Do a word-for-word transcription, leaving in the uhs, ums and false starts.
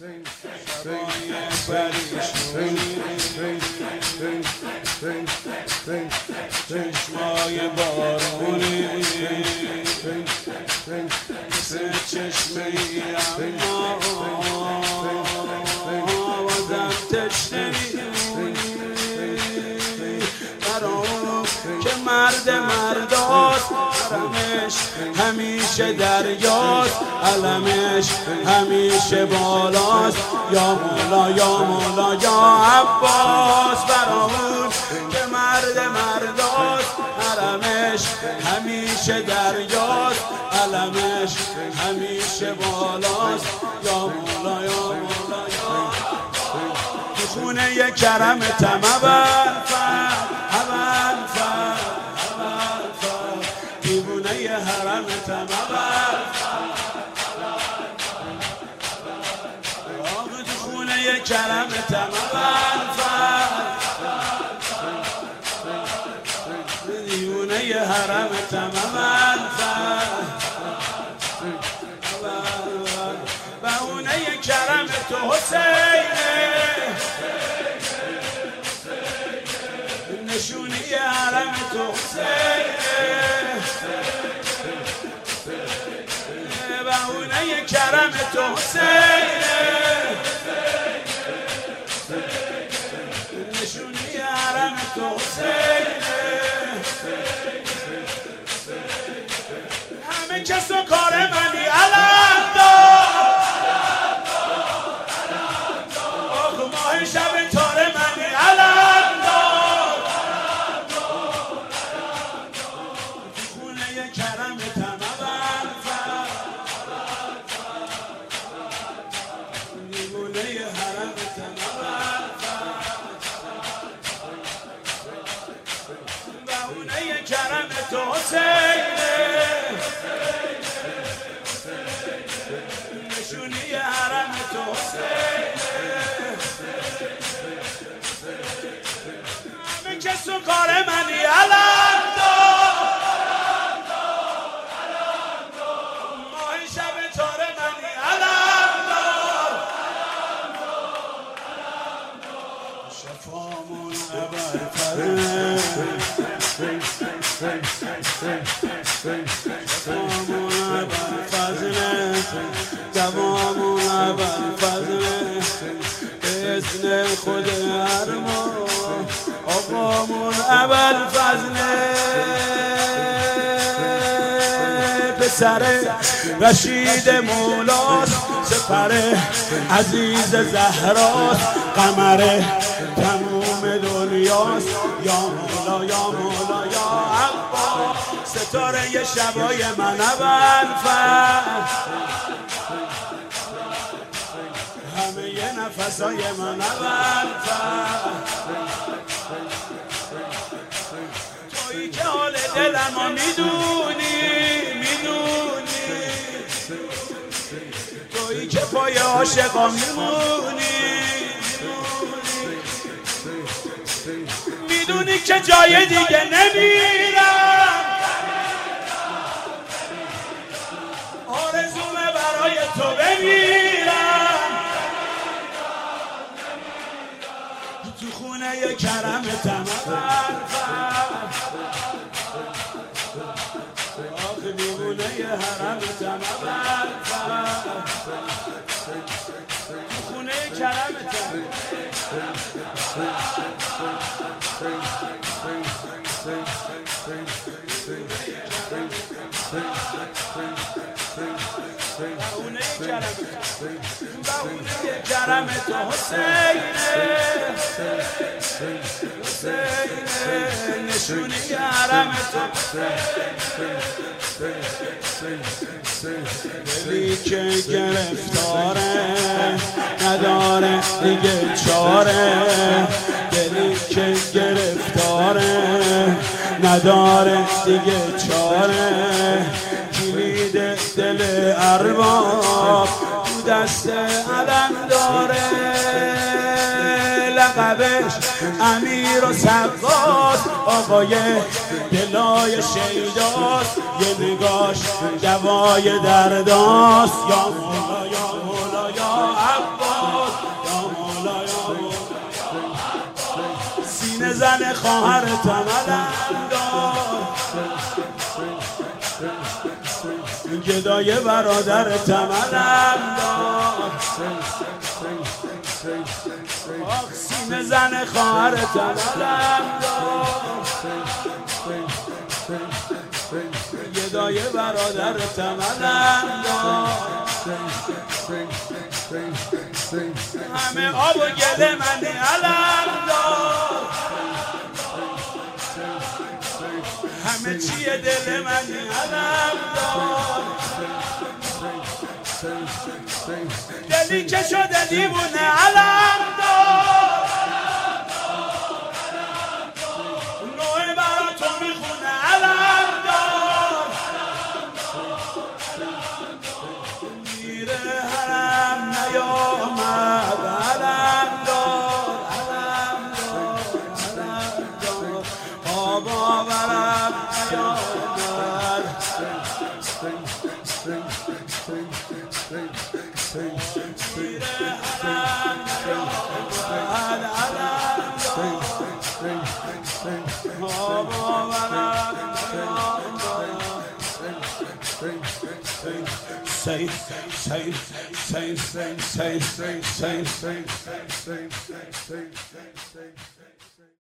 چشمای بارونی مثل چشمه ای اما بازم تشنه میمونی برام که مرد مرداست، حرمش همیشه دریاست، علمش همیشه بالاست. یا مولا یا مولا یا عباس، برامون که مرد مرداست، حرمش همیشه دریاست، علمش همیشه بالاست. یا مولا یا مولا یا تو خونه کرم تمبر فر هبل فر هبل فر دیوونه حرم تمبر آقا تو خونه کرم تمبر فر دیوونه حرم تمبر فر بهونه کرم تو حسینه، نشونی حرم تو حسینه، بهونه کرم تو حسینه، نشونی حرم تو حسینه. همه کس و کار منی علم دار، آخ ماه شب تار منی علم دار، خونه کرم تمبر فر دیوونه حرم تمبر فر بهونه کرم تو حسینه، نشونی حرم تو حسینه. همه کس و کار منی علم دار، ماه شب تار منی علم دار، شفامون ابر فره، شفامون ابر فضله، دوامون ابر فضله، به اذن خود ارما آقامون ابر فضله. پسر رشید مولاست، سپر عزیز زهراست، قمر تموم دنیاست. یا مولا یا مولا یا عباس، ستاره شبای من ابر فر، همه ی نفسای من ابر فر، تویی که حال دلمو میدونی میدونی، تویی که پای عاشقا میمونی میدونی که جای دیگه نمیرم، آرزومه برای تو بمیرم، تو خونه کرم تمبر فر، آخ دیوونه حرم تمبر فر، تو خونه کرم تمبر بهونه کرم تو حسینه، حسینه نشونی حرم تو، دلی که گرفتاره نداره دیگه چاره، دلی که گرفتاره نداره دیگه چاره، کلید دل ارباب تو دست علم داره، لقبش امیر و سقاس، آقای دلای شیداست، یه نگاش دوای درداست. یا مولا یا مولا یا عباس، سینه زن خواهرتم علمدار، گدای برادرتم علمدار، آخ سینه زن خواهرتم علمدار، گدای برادرتم علمدار، همه آب و گل منی علمدار، همه چیه دل منی علمدار، دلی که شده دیوونه علمدار، نوعه برا تو میخونه علمدار، میره حرم نیامد علمدار، علمدار علمدار آبا برم نیامد، میره حرم نیامد علمدار آبا برم نیامد. Say, say, say, say, say, say, say, say, say, say, say, say, say.